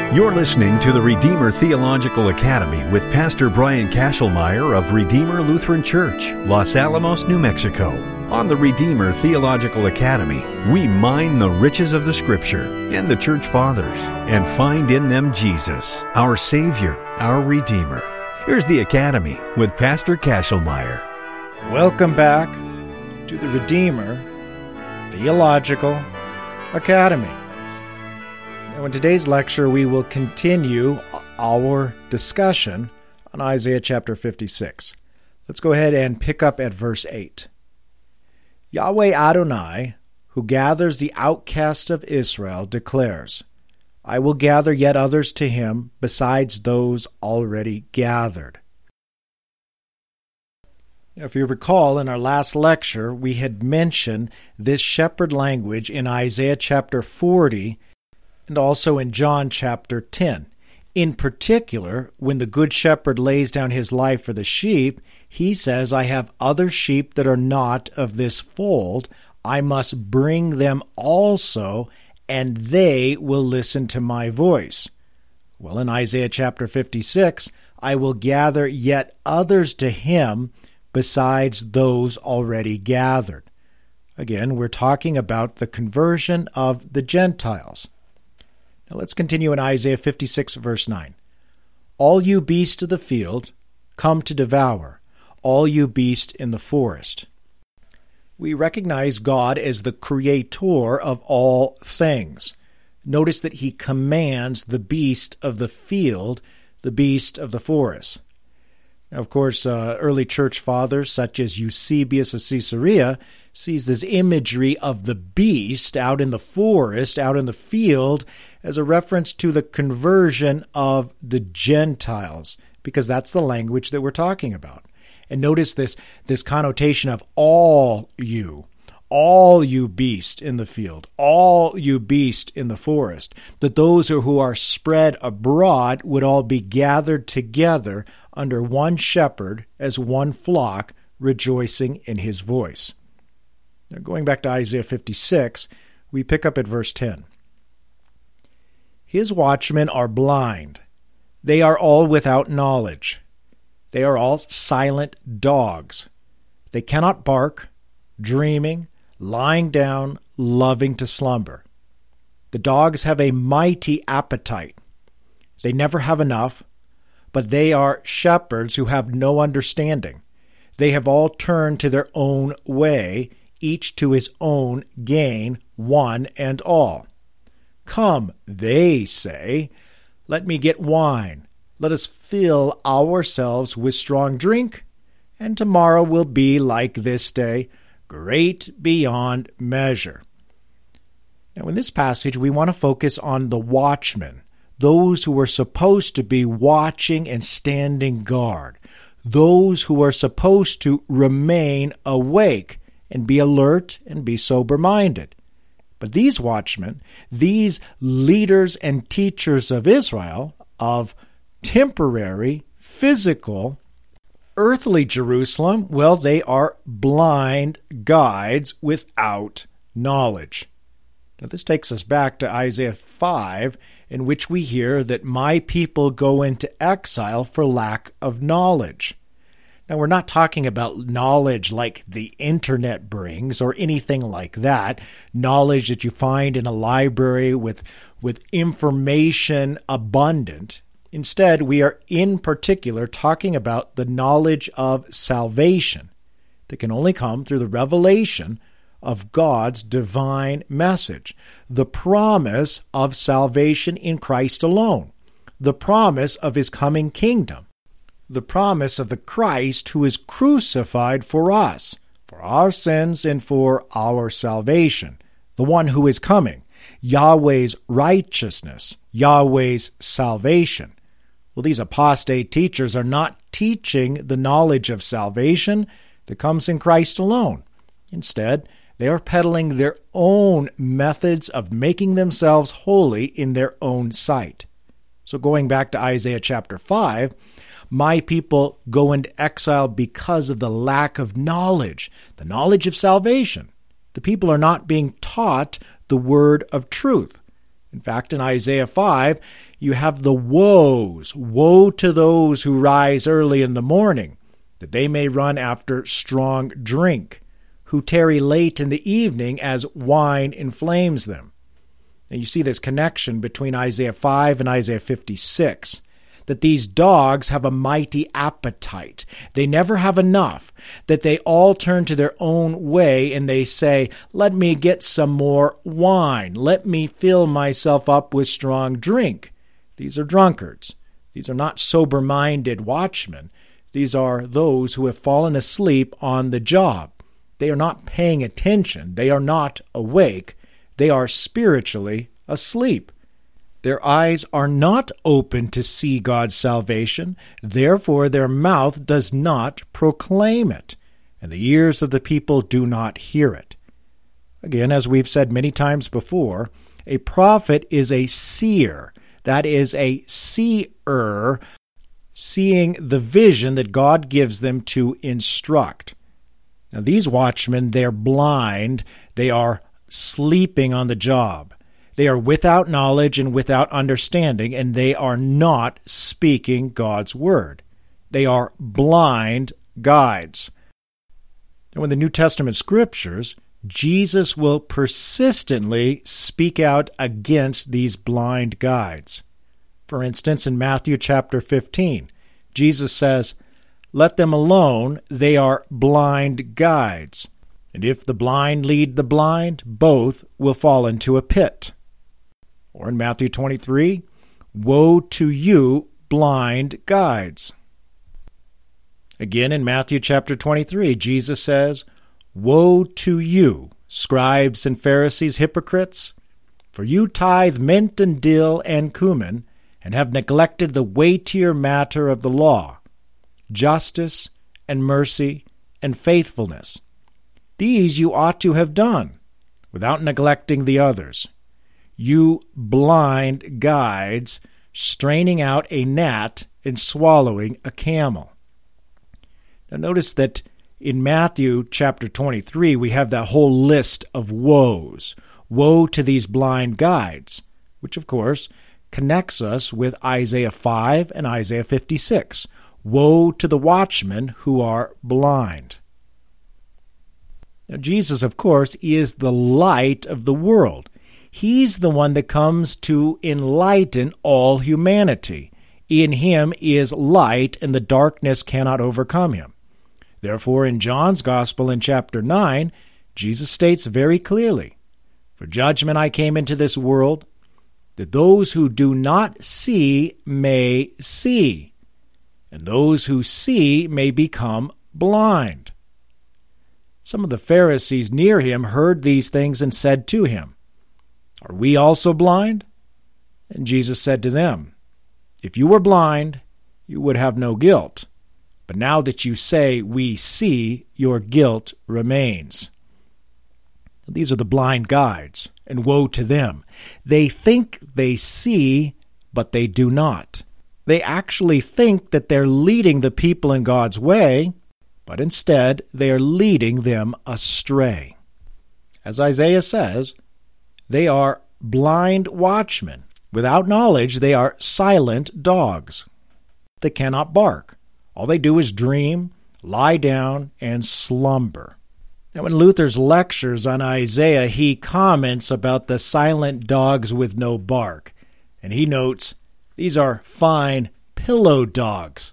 You're listening to the Redeemer Theological Academy with Pastor Brian Kashelmeyer of Redeemer Lutheran Church, Los Alamos, New Mexico. On the Redeemer Theological Academy, we mine the riches of the Scripture and the Church Fathers and find in them Jesus, our Savior, our Redeemer. Here's the Academy with Pastor Kashelmeyer. Welcome back to the Redeemer Theological Academy. Now, in today's lecture, we will continue our discussion on Isaiah chapter 56. Let's go ahead and pick up at verse 8. Yahweh Adonai, who gathers the outcast of Israel, declares, I will gather yet others to him besides those already gathered. If you recall, in our last lecture, we had mentioned this shepherd language in Isaiah chapter 40 and also in John chapter 10. In particular, when the good shepherd lays down his life for the sheep, he says, I have other sheep that are not of this fold. I must bring them also, and they will listen to my voice. Well, in Isaiah chapter 56, I will gather yet others to him besides those already gathered. Again, we're talking about the conversion of the Gentiles. Now let's continue in Isaiah 56, verse 9. All you beasts of the field, come to devour, all you beasts in the forest. We recognize God as the creator of all things. Notice that he commands the beast of the field, the beast of the forest. Now, of course, early church fathers such as Eusebius of Caesarea sees this imagery of the beast out in the forest, out in the field, as a reference to the conversion of the Gentiles, because that's the language that we're talking about. And notice this connotation of all you beast in the field, all you beast in the forest, that those who are spread abroad would all be gathered together under one shepherd as one flock, rejoicing in his voice. Now, going back to Isaiah 56, we pick up at verse 10. His watchmen are blind. They are all without knowledge. They are all silent dogs. They cannot bark, dreaming, lying down, loving to slumber. The dogs have a mighty appetite. They never have enough, but they are shepherds who have no understanding. They have all turned to their own way, each to his own gain, one and all. Come, they say, let me get wine. Let us fill ourselves with strong drink, and tomorrow will be like this day, great beyond measure. Now, in this passage, we want to focus on the watchmen, those who are supposed to be watching and standing guard, those who are supposed to remain awake and be alert and be sober-minded. But these watchmen, these leaders and teachers of Israel, of temporary, physical, earthly Jerusalem, well, they are blind guides without knowledge. Now, this takes us back to Isaiah 5, in which we hear that my people go into exile for lack of knowledge. Now, we're not talking about knowledge like the internet brings or anything like that, knowledge that you find in a library with information abundant. Instead, we are in particular talking about the knowledge of salvation that can only come through the revelation of God's divine message, the promise of salvation in Christ alone, the promise of his coming kingdom, the promise of the Christ who is crucified for us, for our sins and for our salvation, the one who is coming, Yahweh's righteousness, Yahweh's salvation. Well, these apostate teachers are not teaching the knowledge of salvation that comes in Christ alone. Instead, they are peddling their own methods of making themselves holy in their own sight. So going back to Isaiah chapter 5, my people go into exile because of the lack of knowledge, the knowledge of salvation. The people are not being taught the word of truth. In fact, in Isaiah 5, you have the woes. Woe to those who rise early in the morning, that they may run after strong drink, who tarry late in the evening as wine inflames them. And you see this connection between Isaiah 5 and Isaiah 56, that these dogs have a mighty appetite. They never have enough, that they all turn to their own way and they say, let me get some more wine. Let me fill myself up with strong drink. These are drunkards. These are not sober-minded watchmen. These are those who have fallen asleep on the job. They are not paying attention. They are not awake. They are spiritually asleep. Their eyes are not open to see God's salvation. Therefore, their mouth does not proclaim it, and the ears of the people do not hear it. Again, as we've said many times before, a prophet is a seer. That is a seer, seeing the vision that God gives them to instruct. Now, these watchmen, they're blind. They are sleeping on the job. They are without knowledge and without understanding, and they are not speaking God's word. They are blind guides. Now, in the New Testament scriptures, Jesus will persistently speak out against these blind guides. For instance, in Matthew chapter 15, Jesus says, "Let them alone, they are blind guides. And if the blind lead the blind, both will fall into a pit." Or in Matthew 23, "Woe to you, blind guides." Again in Matthew chapter 23, Jesus says, "Woe to you, scribes and Pharisees, hypocrites! For you tithe mint and dill and cumin, and have neglected the weightier matter of the law, justice and mercy and faithfulness. These you ought to have done, without neglecting the others. You blind guides, straining out a gnat and swallowing a camel." Now notice that in Matthew chapter 23, we have that whole list of woes. Woe to these blind guides, which of course connects us with Isaiah 5 and Isaiah 56. Woe to the watchmen who are blind. Now Jesus, of course, is the light of the world. He's the one that comes to enlighten all humanity. In him is light, and the darkness cannot overcome him. Therefore, in John's Gospel in chapter 9, Jesus states very clearly, "For judgment I came into this world, that those who do not see may see, and those who see may become blind." Some of the Pharisees near him heard these things and said to him, "Are we also blind?" And Jesus said to them, "If you were blind, you would have no guilt. But now that you say, 'We see,' your guilt remains." These are the blind guides, and woe to them. They think they see, but they do not. They actually think that they're leading the people in God's way, but instead they are leading them astray. As Isaiah says, they are blind watchmen. Without knowledge, they are silent dogs. They cannot bark. All they do is dream, lie down, and slumber. Now, in Luther's lectures on Isaiah, he comments about the silent dogs with no bark. And he notes, these are fine pillow dogs.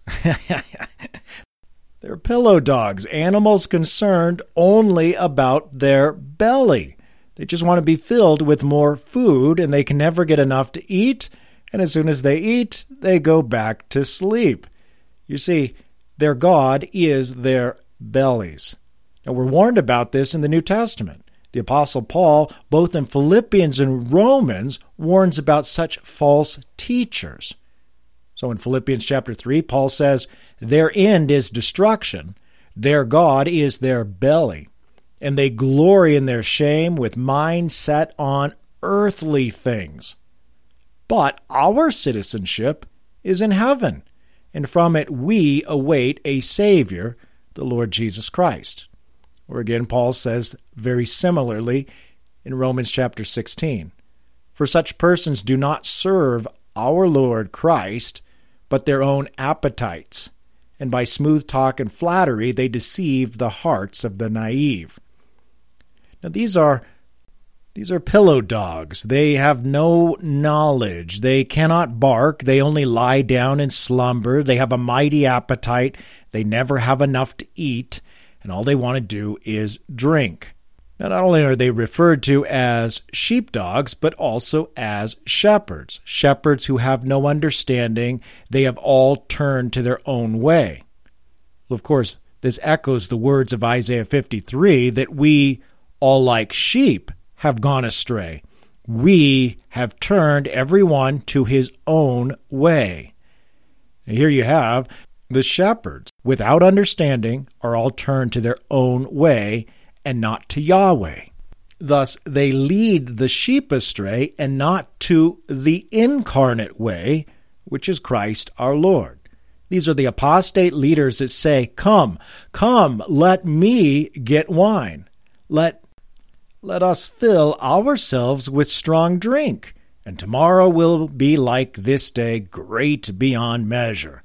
They're pillow dogs, animals concerned only about their belly. They just want to be filled with more food, and they can never get enough to eat, and as soon as they eat, they go back to sleep. You see, their God is their bellies. Now, we're warned about this in the New Testament. The Apostle Paul, both in Philippians and Romans, warns about such false teachers. So in Philippians chapter 3, Paul says, "Their end is destruction. Their God is their belly. And they glory in their shame with minds set on earthly things. But our citizenship is in heaven, and from it we await a Savior, the Lord Jesus Christ." Or again, Paul says very similarly in Romans chapter 16, For such persons do not serve our Lord Christ, but their own appetites, and by smooth talk and flattery they deceive the hearts of the naive. Now these are pillow dogs. They have no knowledge. They cannot bark. They only lie down and slumber. They have a mighty appetite. They never have enough to eat, and all they want to do is drink. Now, not only are they referred to as sheepdogs, but also as shepherds. Shepherds who have no understanding. They have all turned to their own way. Well, of course, this echoes the words of Isaiah 53 that we, all like sheep, have gone astray. We have turned everyone to his own way. And here you have the shepherds, without understanding, are all turned to their own way and not to Yahweh. Thus, they lead the sheep astray and not to the incarnate way, which is Christ our Lord. These are the apostate leaders that say, Come, let me get wine. Let us fill ourselves with strong drink, and tomorrow will be like this day, great beyond measure.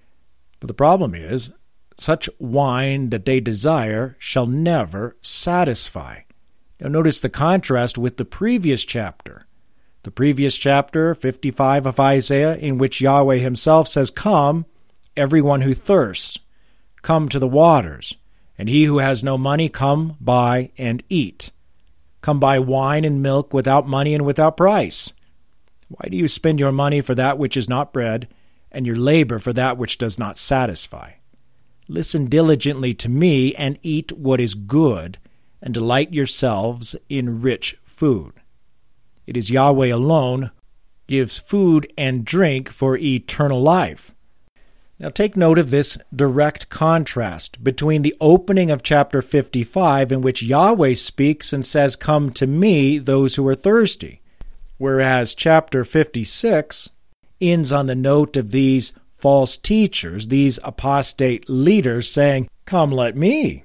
But the problem is, such wine that they desire shall never satisfy. Now notice the contrast with the previous chapter. The previous chapter, 55 of Isaiah, in which Yahweh himself says, Come, everyone who thirsts, come to the waters, and he who has no money, come buy and eat. Come buy wine and milk without money and without price. Why do you spend your money for that which is not bread, and your labor for that which does not satisfy? Listen diligently to me, and eat what is good, and delight yourselves in rich food. It is Yahweh alone who gives food and drink for eternal life. Now take note of this direct contrast between the opening of chapter 55, in which Yahweh speaks and says, Come to me, those who are thirsty, whereas chapter 56 ends on the note of these false teachers, these apostate leaders saying, Come, let me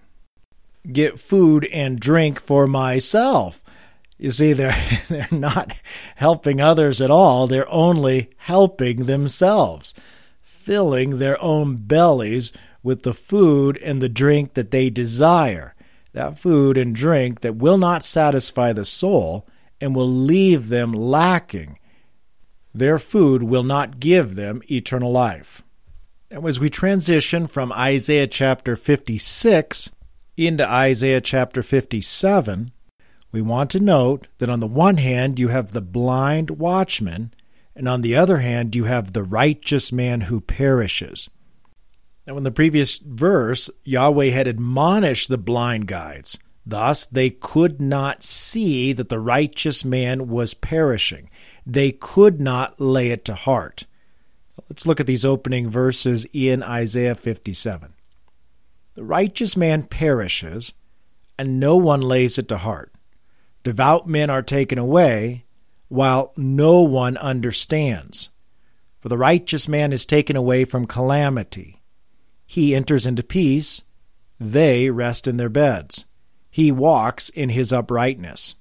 get food and drink for myself. You see, they're not helping others at all. They're only helping themselves, filling their own bellies with the food and the drink that they desire, that food and drink that will not satisfy the soul and will leave them lacking. Their food will not give them eternal life. Now, as we transition from Isaiah chapter 56 into Isaiah chapter 57, we want to note that on the one hand you have the blind watchman, and on the other hand you have the righteous man who perishes. Now, in the previous verse, Yahweh had admonished the blind guides. Thus, they could not see that the righteous man was perishing. They could not lay it to heart. Let's look at these opening verses in Isaiah 57. The righteous man perishes, and no one lays it to heart. Devout men are taken away, while no one understands. For the righteous man is taken away from calamity. He enters into peace. They rest in their beds. He walks in his uprightness.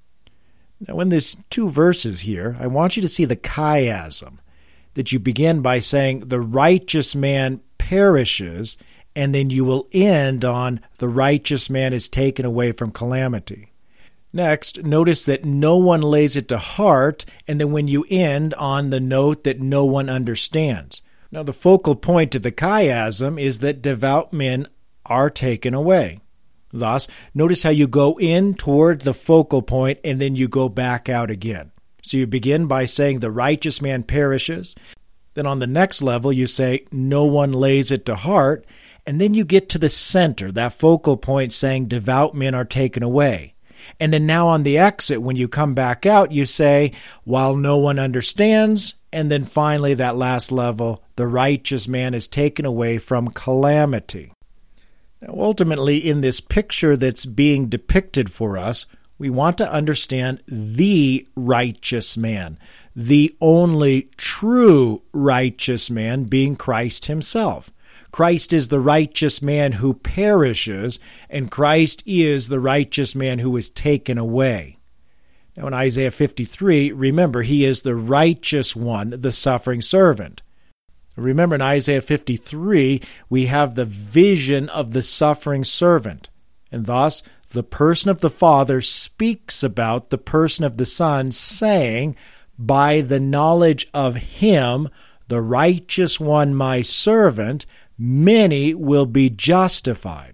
Now, in these two verses here, I want you to see the chiasm, that you begin by saying the righteous man perishes, and then you will end on the righteous man is taken away from calamity. Next, notice that no one lays it to heart, and then when you end on the note that no one understands. Now, the focal point of the chiasm is that devout men are taken away. Thus, notice how you go in toward the focal point and then you go back out again. So you begin by saying the righteous man perishes. Then on the next level you say no one lays it to heart. And then you get to the center, that focal point saying devout men are taken away. And then now on the exit, when you come back out, you say, while no one understands. And then finally that last level, the righteous man is taken away from calamity. Now, ultimately, in this picture that's being depicted for us, we want to understand the righteous man, the only true righteous man being Christ himself. Christ is the righteous man who perishes, and Christ is the righteous man who is taken away. Now in Isaiah 53, remember, he is the righteous one, the suffering servant. Remember, in Isaiah 53, we have the vision of the suffering servant. And thus, the person of the Father speaks about the person of the Son, saying, by the knowledge of him, the righteous one, my servant, many will be justified.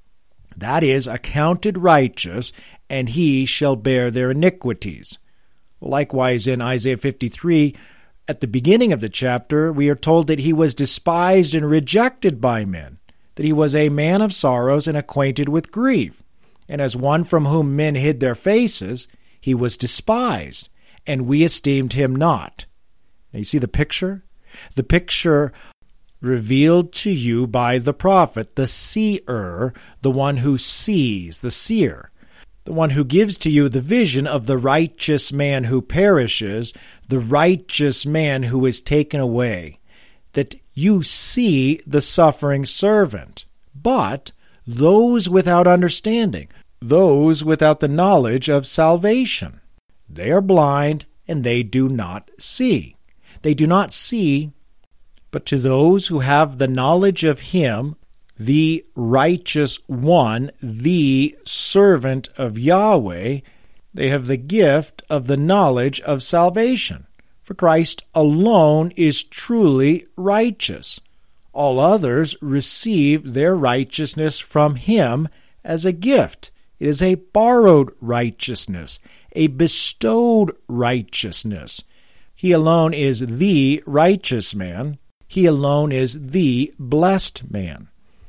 That is, accounted righteous, and he shall bear their iniquities. Likewise, in Isaiah 53, at the beginning of the chapter, we are told that he was despised and rejected by men, that he was a man of sorrows and acquainted with grief. And as one from whom men hid their faces, he was despised, and we esteemed him not. Now you see the picture? The picture revealed to you by the prophet, the seer, the one who sees, the seer, the one who gives to you the vision of the righteous man who perishes, the righteous man who is taken away, that you see the suffering servant. But those without understanding, those without the knowledge of salvation, they are blind and they do not see. They do not see, but to those who have the knowledge of him, the righteous one, the servant of Yahweh, they have the gift of the knowledge of salvation. For Christ alone is truly righteous. All others receive their righteousness from him as a gift. It is a borrowed righteousness, a bestowed righteousness. He alone is the righteous man. He alone is the blessed man.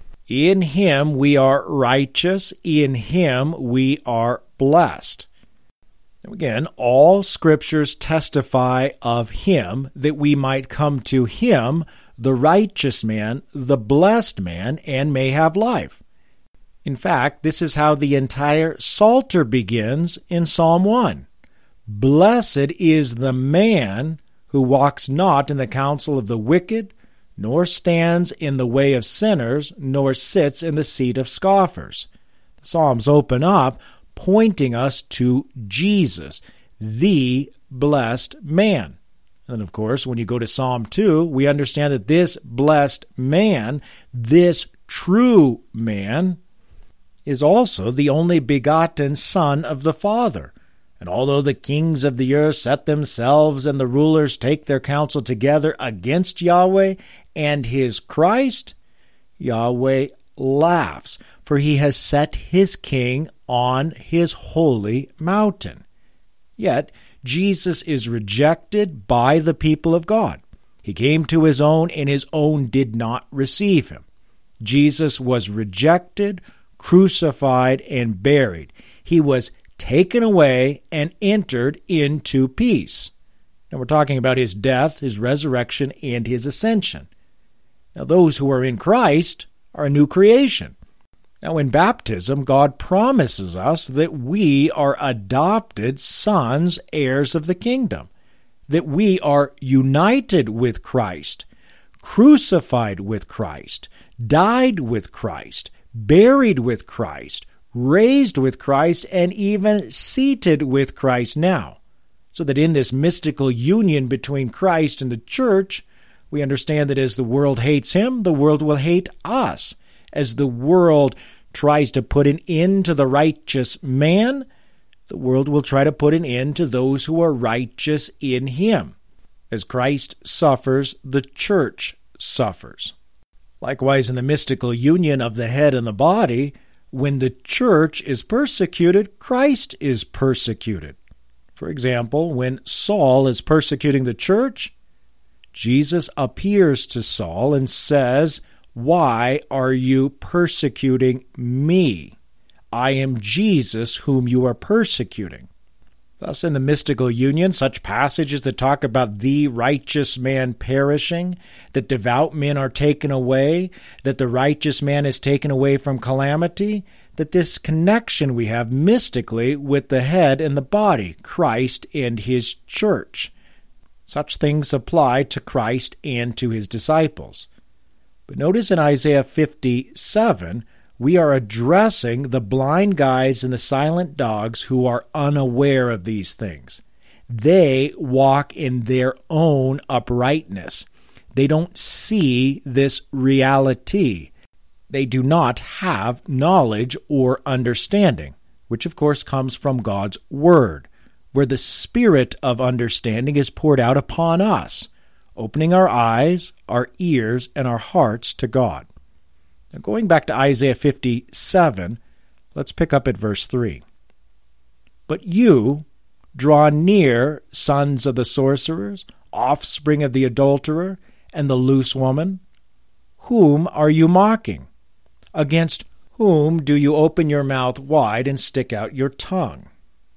In him we are righteous. In him we are blessed. Again, all scriptures testify of him, that we might come to him, the righteous man, the blessed man, and may have life. In fact, this is how the entire Psalter begins in Psalm 1. Blessed is the man who walks not in the counsel of the wicked, nor stands in the way of sinners, nor sits in the seat of scoffers. The Psalms open up pointing us to Jesus, the blessed man. And of course, when you go to Psalm 2, we understand that this blessed man, this true man, is also the only begotten Son of the Father. And although the kings of the earth set themselves and the rulers take their counsel together against Yahweh and his Christ, Yahweh laughs, for he has set his king on his holy mountain. Yet Jesus is rejected by the people of God. He came to his own, and his own did not receive him. Jesus was rejected, crucified, and buried. He was taken away and entered into peace. Now we're talking about his death, his resurrection, and his ascension. Now those who are in Christ are a new creation. Now in baptism, God promises us that we are adopted sons, heirs of the kingdom, that we are united with Christ, crucified with Christ, died with Christ, buried with Christ, raised with Christ, and even seated with Christ now. So that in this mystical union between Christ and the church, we understand that as the world hates him, the world will hate us. As the world tries to put an end to the righteous man, the world will try to put an end to those who are righteous in him. As Christ suffers, the church suffers. Likewise, in the mystical union of the head and the body, when the church is persecuted, Christ is persecuted. For example, when Saul is persecuting the church, Jesus appears to Saul and says, "Why are you persecuting me? I am Jesus whom you are persecuting." Thus, in the mystical union, such passages that talk about the righteous man perishing, that devout men are taken away, that the righteous man is taken away from calamity, that this connection we have mystically with the head and the body, Christ and his church. Such things apply to Christ and to his disciples. But notice in Isaiah 57, we are addressing the blind guides and the silent dogs who are unaware of these things. They walk in their own uprightness. They don't see this reality. They do not have knowledge or understanding, which of course comes from God's Word, where the Spirit of understanding is poured out upon us, opening our eyes, our ears, and our hearts to God. Now, going back to Isaiah 57, let's pick up at verse 3. But you draw near, sons of the sorcerers, offspring of the adulterer, and the loose woman. Whom are you mocking? Against whom do you open your mouth wide and stick out your tongue?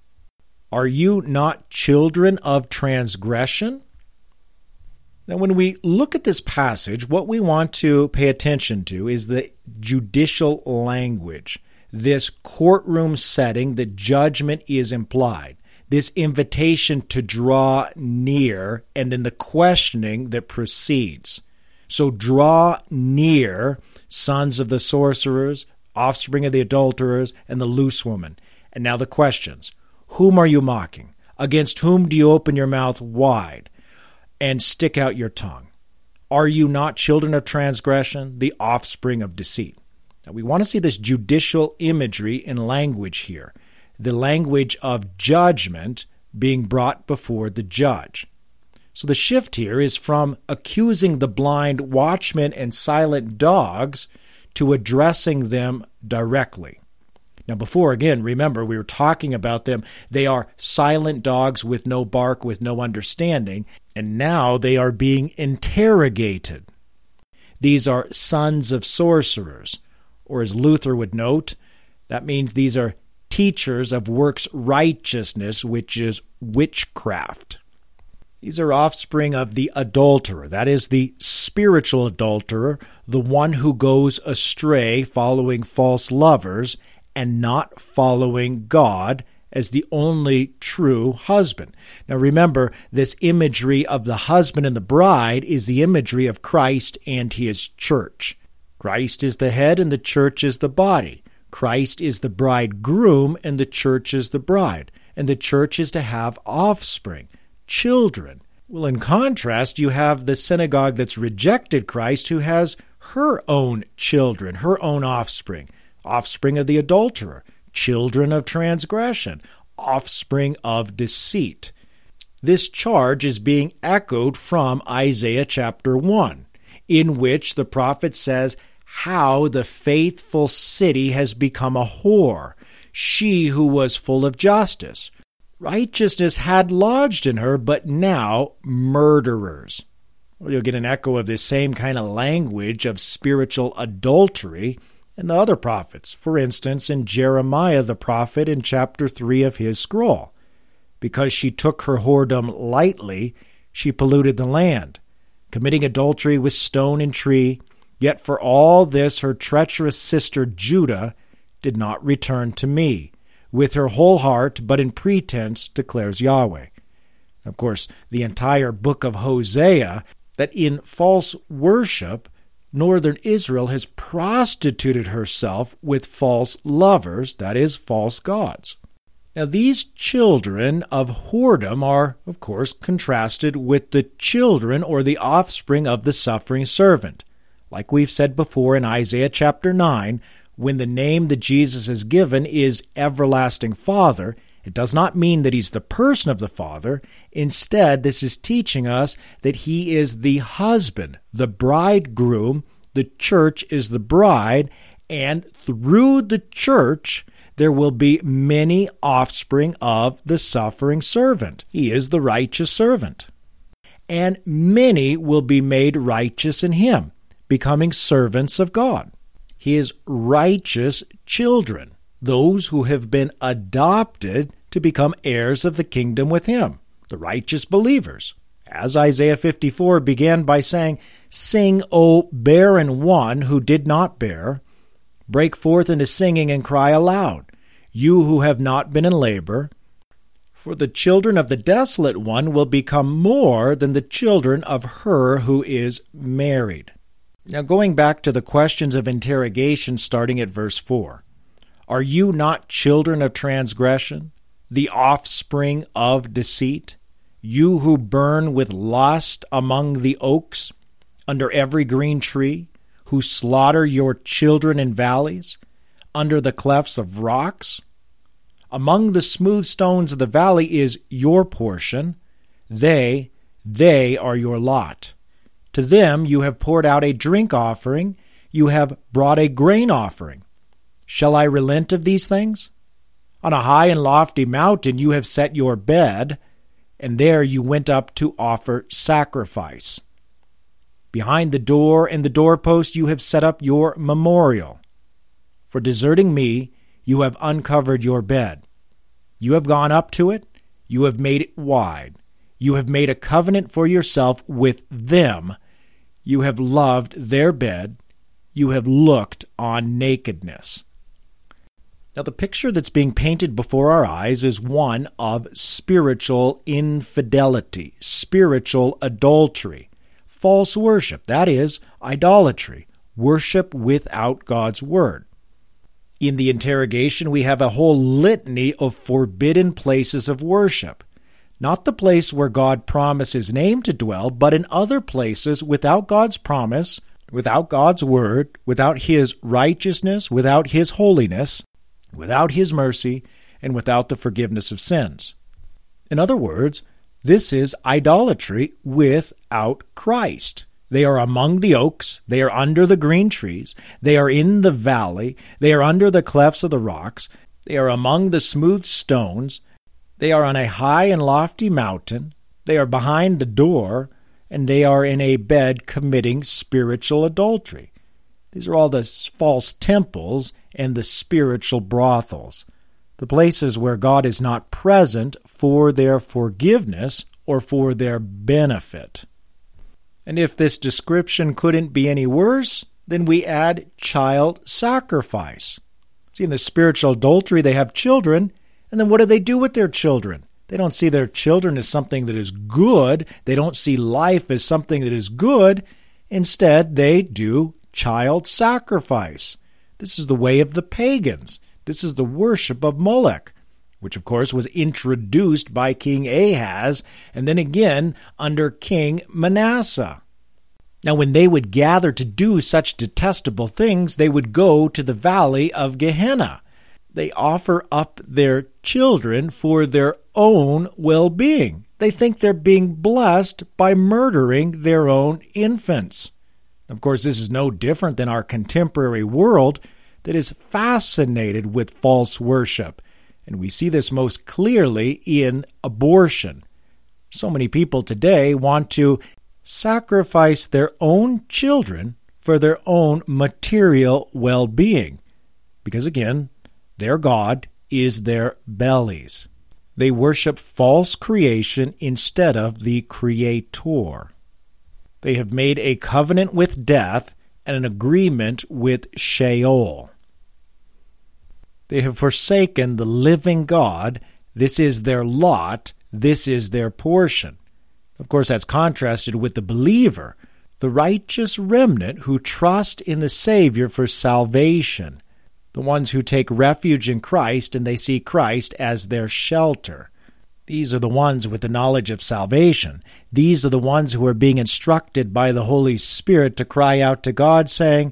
Are you not children of transgression? Now, when we look at this passage, what we want to pay attention to is the judicial language, this courtroom setting, the judgment is implied, this invitation to draw near, and then the questioning that proceeds. So draw near, sons of the sorcerers, offspring of the adulterers, and the loose woman. And now the questions. Whom are you mocking? Against whom do you open your mouth wide and stick out your tongue? Are you not children of transgression, the offspring of deceit? Now, we want to see this judicial imagery in language here, the language of judgment being brought before the judge. So the shift here is from accusing the blind watchmen and silent dogs to addressing them directly. Now before, again, remember, we were talking about them. They are silent dogs with no bark, with no understanding, and now they are being interrogated. These are sons of sorcerers, or as Luther would note, that means these are teachers of works righteousness, which is witchcraft. These are offspring of the adulterer, that is the spiritual adulterer, the one who goes astray following false lovers and not following God as the only true husband. Now remember, this imagery of the husband and the bride is the imagery of Christ and his church. Christ is the head and the church is the body. Christ is the bridegroom and the church is the bride. And the church is to have offspring, children. Well, in contrast, you have the synagogue that's rejected Christ who has her own children, her own offspring. Offspring of the adulterer, children of transgression, offspring of deceit. This charge is being echoed from Isaiah chapter 1, in which the prophet says how the faithful city has become a whore, she who was full of justice. Righteousness had lodged in her, but now murderers. Well, you'll get an echo of this same kind of language of spiritual adultery in the other prophets. For instance, in Jeremiah the prophet in chapter 3 of his scroll. Because she took her whoredom lightly, she polluted the land, committing adultery with stone and tree. Yet for all this her treacherous sister Judah did not return to me, with her whole heart, but in pretense, declares Yahweh. Of course, the entire book of Hosea, that in false worship, northern Israel has prostituted herself with false lovers, that is, false gods. Now, these children of whoredom are, of course, contrasted with the children or the offspring of the suffering servant. Like we've said before in Isaiah chapter 9, when the name that Jesus is given is Everlasting Father, it does not mean that he's the person of the Father. Instead, this is teaching us that he is the husband, the bridegroom, the church is the bride, and through the church there will be many offspring of the suffering servant. He is the righteous servant. And many will be made righteous in him, becoming servants of God. His righteous children, those who have been adopted to become heirs of the kingdom with him, the righteous believers. As Isaiah 54 began by saying, "Sing, O barren one who did not bear. Break forth into singing and cry aloud, you who have not been in labor. For the children of the desolate one will become more than the children of her who is married." Now, going back to the questions of interrogation starting at verse 4. Are you not children of transgression, the offspring of deceit? You who burn with lust among the oaks, under every green tree, who slaughter your children in valleys, under the clefts of rocks? Among the smooth stones of the valley is your portion. They are your lot. To them you have poured out a drink offering. You have brought a grain offering. Shall I relent of these things? On a high and lofty mountain you have set your bed, and there you went up to offer sacrifice. Behind the door and the doorpost you have set up your memorial. For deserting me, you have uncovered your bed. You have gone up to it. You have made it wide. You have made a covenant for yourself with them. You have loved their bed. You have looked on nakedness. Now, the picture that's being painted before our eyes is one of spiritual infidelity, spiritual adultery, false worship, that is, idolatry, worship without God's word. In the interrogation, we have a whole litany of forbidden places of worship. Not the place where God promised His name to dwell, but in other places without God's promise, without God's word, without His righteousness, without His holiness, without His mercy, and without the forgiveness of sins. In other words, this is idolatry without Christ. They are among the oaks, they are under the green trees, they are in the valley, they are under the clefts of the rocks, they are among the smooth stones, they are on a high and lofty mountain, they are behind the door, and they are in a bed committing spiritual adultery. These are all the false temples and the spiritual brothels, the places where God is not present for their forgiveness or for their benefit. And if this description couldn't be any worse, then we add child sacrifice. See, in the spiritual adultery, they have children, and then what do they do with their children? They don't see their children as something that is good. They don't see life as something that is good. Instead, they do child sacrifice. This is the way of the pagans. This is the worship of Molech, which of course was introduced by King Ahaz and then again under King Manasseh. Now when they would gather to do such detestable things, they would go to the valley of Gehenna. They offer up their children for their own well-being. They think they're being blessed by murdering their own infants. Of course, this is no different than our contemporary world that is fascinated with false worship. And we see this most clearly in abortion. So many people today want to sacrifice their own children for their own material well-being. Because again, their God is their bellies. They worship false creation instead of the Creator. They have made a covenant with death and an agreement with Sheol. They have forsaken the living God. This is their lot. This is their portion. Of course, that's contrasted with the believer, the righteous remnant who trust in the Savior for salvation, the ones who take refuge in Christ and they see Christ as their shelter. These are the ones with the knowledge of salvation. These are the ones who are being instructed by the Holy Spirit to cry out to God, saying,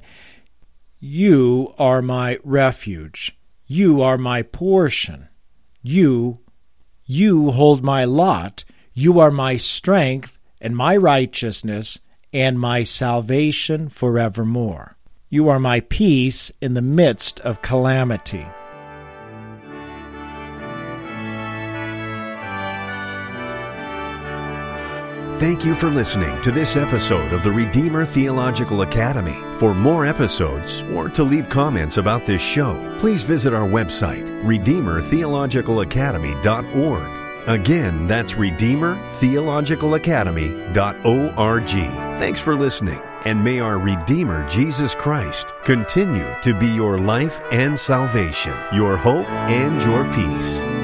"You are my refuge. You are my portion. You hold my lot. You are my strength and my righteousness and my salvation forevermore. You are my peace in the midst of calamity." Thank you for listening to this episode of the Redeemer Theological Academy. For more episodes or to leave comments about this show, please visit our website, RedeemerTheologicalAcademy.org. Again, that's RedeemerTheologicalAcademy.org. Thanks for listening, and may our Redeemer Jesus Christ continue to be your life and salvation, your hope and your peace.